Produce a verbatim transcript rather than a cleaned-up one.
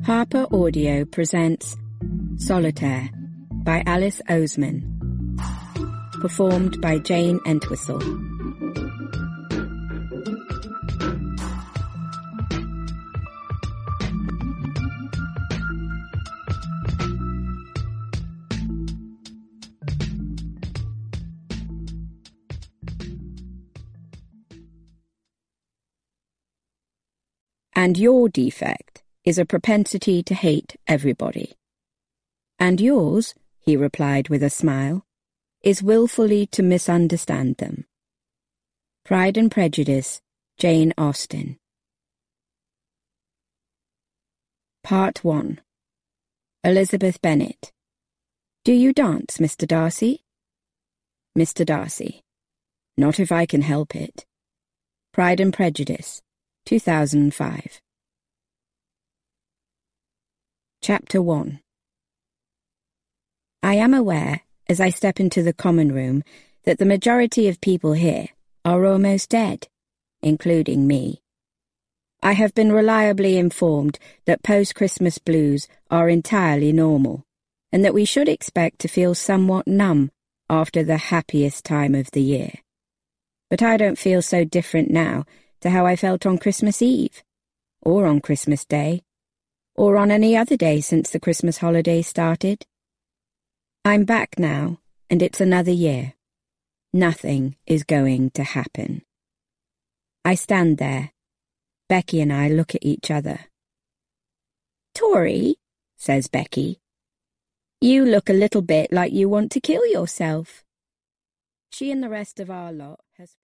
Harper Audio presents Solitaire by Alice Oseman, performed by Jane Entwistle. And your defect is a propensity to hate everybody. And yours, he replied with a smile, is willfully to misunderstand them. Pride and Prejudice, Jane Austen. Part one. Elizabeth Bennet. Do you dance, Mister Darcy? Mister Darcy. Not if I can help it. Pride and Prejudice, two thousand five. Chapter one. I am aware, as I step into the common room, that the majority of people here are almost dead, including me. I have been reliably informed that post-Christmas blues are entirely normal, and that we should expect to feel somewhat numb after the happiest time of the year. But I don't feel so different now to how I felt on Christmas Eve, or on Christmas Day, or on any other day since the Christmas holidays started. I'm back now, and it's another year. Nothing is going to happen. I stand there. Becky and I look at each other. Tori, says Becky, you look a little bit like you want to kill yourself. She and the rest of our lot has